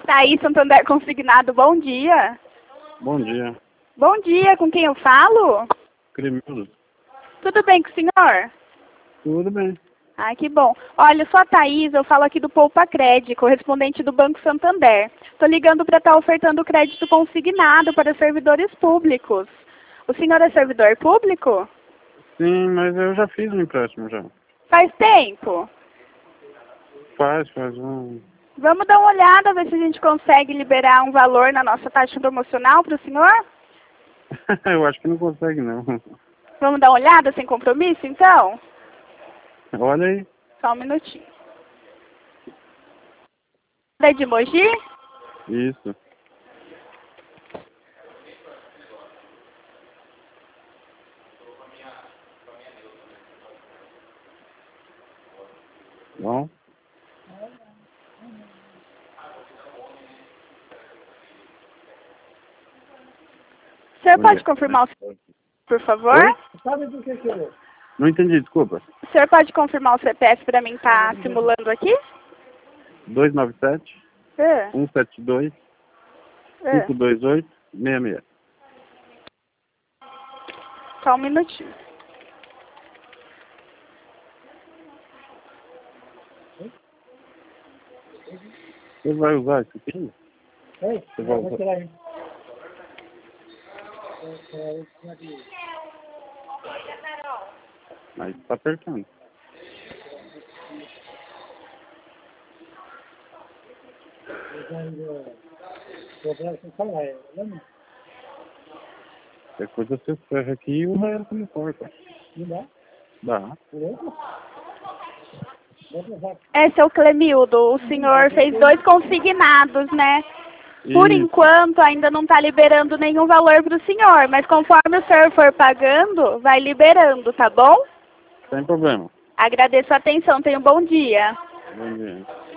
Thaís Santander Consignado, bom dia. Bom dia. Bom dia, com quem eu falo? Cremildo. Tudo bem com o senhor? Tudo bem. Ai, que bom. Olha, eu sou a Thaís, eu falo aqui do Poupa Crédito, correspondente do Banco Santander. Estou ligando para estar ofertando crédito consignado para servidores públicos. O senhor é servidor público? Sim, mas eu já fiz um empréstimo já. Faz tempo? Faz um... Vamos dar uma olhada, ver se a gente consegue liberar um valor na nossa taxa promocional para o senhor? Eu acho que não consegue, não. Vamos dar uma olhada sem compromisso, então? Olha aí. Só um minutinho. É de Mogi? Isso. Bom. O senhor pode confirmar o CPF, por favor? Oi? Não entendi, desculpa. O senhor pode confirmar o CPF para mim estar simulando aqui? 297 É. 172 É. 528 66. Só um minutinho. Você vai usar isso aqui? Oi? Você vai Vou usar? tirar aí. Mas tá apertando. Qualquer coisa você ferra aqui e usa ela como porta. Não dá? Dá. Esse é o Clemildo. O senhor fez 2 consignados, né? Por Isso. enquanto, ainda não está liberando nenhum valor para o senhor, mas conforme o senhor for pagando, vai liberando, tá bom? Sem problema. Agradeço a atenção. Tenha um bom dia. Bom dia.